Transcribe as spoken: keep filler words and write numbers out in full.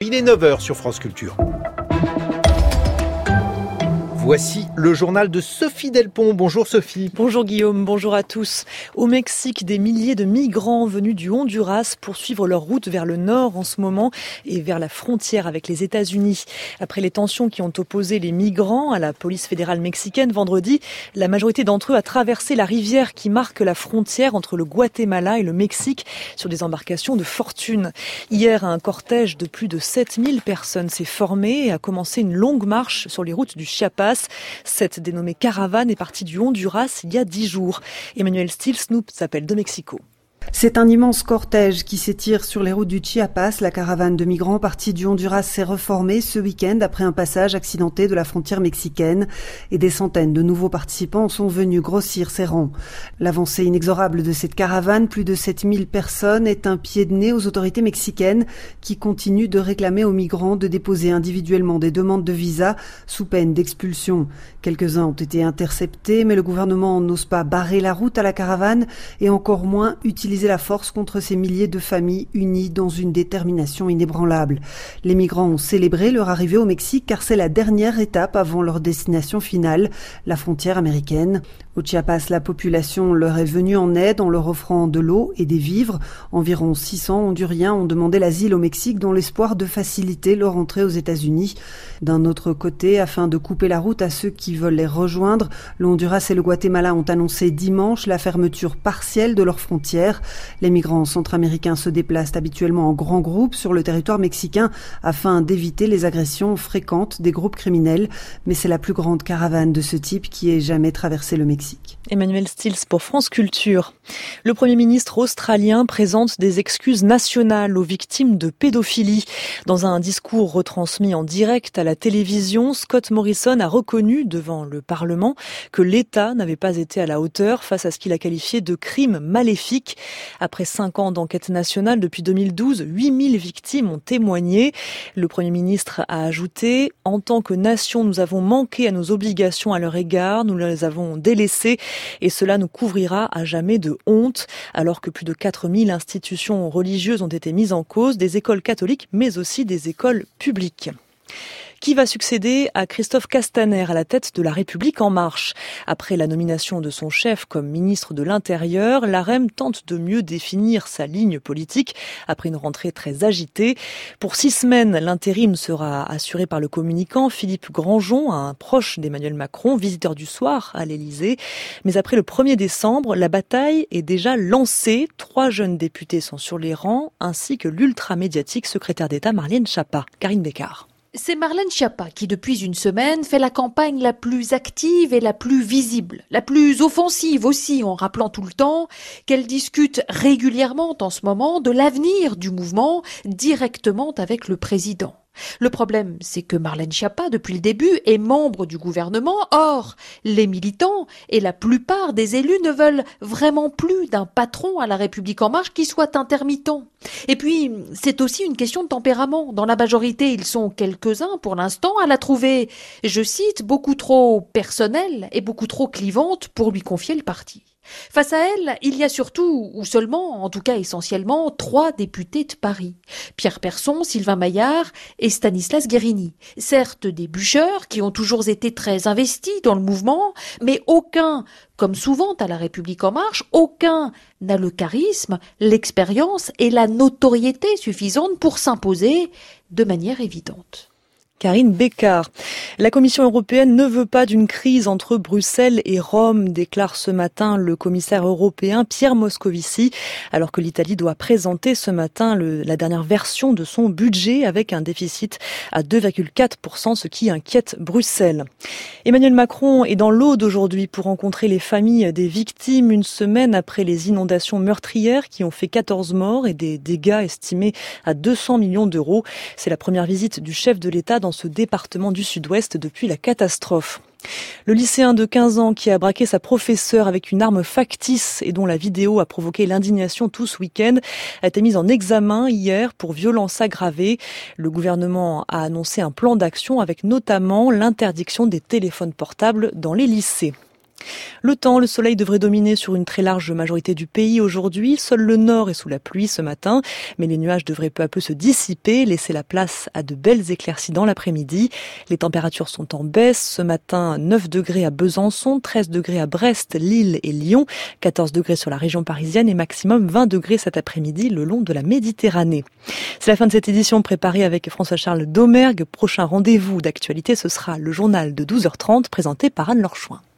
il est neuf heures sur France Culture. Voici le journal de Sophie Delpont. Bonjour Sophie. Bonjour Guillaume, bonjour à tous. Au Mexique, des milliers de migrants venus du Honduras poursuivent leur route vers le nord en ce moment et vers la frontière avec les États-Unis. Après les tensions qui ont opposé les migrants à la police fédérale mexicaine vendredi, la majorité d'entre eux a traversé la rivière qui marque la frontière entre le Guatemala et le Mexique sur des embarcations de fortune. Hier, un cortège de plus de sept mille personnes s'est formé et a commencé une longue marche sur les routes du Chiapas. Cette dénommée caravane est partie du Honduras il y a dix jours. Emmanuel Stills nous appelle de Mexico. C'est un immense cortège qui s'étire sur les routes du Chiapas. La caravane de migrants partie du Honduras s'est reformée ce week-end après un passage accidenté de la frontière mexicaine et des centaines de nouveaux participants sont venus grossir ses rangs. L'avancée inexorable de cette caravane, plus de sept mille personnes, est un pied de nez aux autorités mexicaines qui continuent de réclamer aux migrants de déposer individuellement des demandes de visa sous peine d'expulsion. Quelques-uns ont été interceptés, mais le gouvernement n'ose pas barrer la route à la caravane et encore moins utiliser la force contre ces milliers de familles unies dans une détermination inébranlable. Les migrants ont célébré leur arrivée au Mexique car c'est la dernière étape avant leur destination finale, la frontière américaine. Au Chiapas, la population leur est venue en aide en leur offrant de l'eau et des vivres. Environ six cents Honduriens ont demandé l'asile au Mexique dans l'espoir de faciliter leur entrée aux États-Unis. D'un autre côté, afin de couper la route à ceux qui veulent les rejoindre, le Honduras et le Guatemala ont annoncé dimanche la fermeture partielle de leurs frontières. Les migrants centra-américains se déplacent habituellement en grands groupes sur le territoire mexicain afin d'éviter les agressions fréquentes des groupes criminels. Mais c'est la plus grande caravane de ce type qui ait jamais traversé le Mexique. Emmanuel Stills pour France Culture. Le Premier ministre australien présente des excuses nationales aux victimes de pédophilie. Dans un discours retransmis en direct à la télévision, Scott Morrison a reconnu devant le Parlement que l'État n'avait pas été à la hauteur face à ce qu'il a qualifié de crime maléfique. Après cinq ans d'enquête nationale depuis deux mille douze, huit mille victimes ont témoigné. Le Premier ministre a ajouté « En tant que nation, nous avons manqué à nos obligations à leur égard, nous les avons délaissées et cela nous couvrira à jamais de honte », alors que plus de quatre mille institutions religieuses ont été mises en cause, des écoles catholiques mais aussi des écoles publiques. Qui va succéder à Christophe Castaner à la tête de La République En Marche? Après la nomination de son chef comme ministre de l'Intérieur, l'AREM tente de mieux définir sa ligne politique après une rentrée très agitée. Pour six semaines, l'intérim sera assuré par le communicant Philippe Grandjean, un proche d'Emmanuel Macron, visiteur du soir à l'Élysée. Mais après le premier décembre, la bataille est déjà lancée. Trois jeunes députés sont sur les rangs, ainsi que l'ultra-médiatique secrétaire d'État Marlène Schiappa. Karine Bécard. C'est Marlène Schiappa qui, depuis une semaine, fait la campagne la plus active et la plus visible, la plus offensive aussi, en rappelant tout le temps qu'elle discute régulièrement en ce moment de l'avenir du mouvement directement avec le président. Le problème, c'est que Marlène Schiappa, depuis le début, est membre du gouvernement. Or, les militants et la plupart des élus ne veulent vraiment plus d'un patron à La République En Marche qui soit intermittent. Et puis, c'est aussi une question de tempérament. Dans la majorité, ils sont quelques-uns, pour l'instant, à la trouver, je cite, beaucoup trop personnelle et beaucoup trop clivante pour lui confier le parti. Face à elle, il y a surtout, ou seulement, en tout cas essentiellement, trois députés de Paris. Pierre Persson, Sylvain Maillard et Stanislas Guerini. Certes, des bûcheurs qui ont toujours été très investis dans le mouvement, mais aucun, comme souvent à La République En Marche, aucun n'a le charisme, l'expérience et la notoriété suffisante pour s'imposer de manière évidente. Karine Bécard. La Commission européenne ne veut pas d'une crise entre Bruxelles et Rome, déclare ce matin le commissaire européen Pierre Moscovici, alors que l'Italie doit présenter ce matin le, la dernière version de son budget avec un déficit à deux virgule quatre pour cent, ce qui inquiète Bruxelles. Emmanuel Macron est dans l'Aude aujourd'hui pour rencontrer les familles des victimes une semaine après les inondations meurtrières qui ont fait quatorze morts et des dégâts estimés à deux cents millions d'euros. C'est la première visite du chef de l'État dans ce département du Sud-Ouest depuis la catastrophe. Le lycéen de quinze ans qui a braqué sa professeure avec une arme factice et dont la vidéo a provoqué l'indignation tout ce week-end a été mis en examen hier pour violence aggravée. Le gouvernement a annoncé un plan d'action avec notamment l'interdiction des téléphones portables dans les lycées. Le temps, le soleil devrait dominer sur une très large majorité du pays aujourd'hui. Seul le nord est sous la pluie ce matin, mais les nuages devraient peu à peu se dissiper, laisser la place à de belles éclaircies dans l'après-midi. Les températures sont en baisse. Ce matin, neuf degrés à Besançon, treize degrés à Brest, Lille et Lyon, quatorze degrés sur la région parisienne et maximum vingt degrés cet après-midi le long de la Méditerranée. C'est la fin de cette édition préparée avec François-Charles Domergue. Prochain rendez-vous d'actualité, ce sera le journal de douze heures trente présenté par Anne Lorchouin.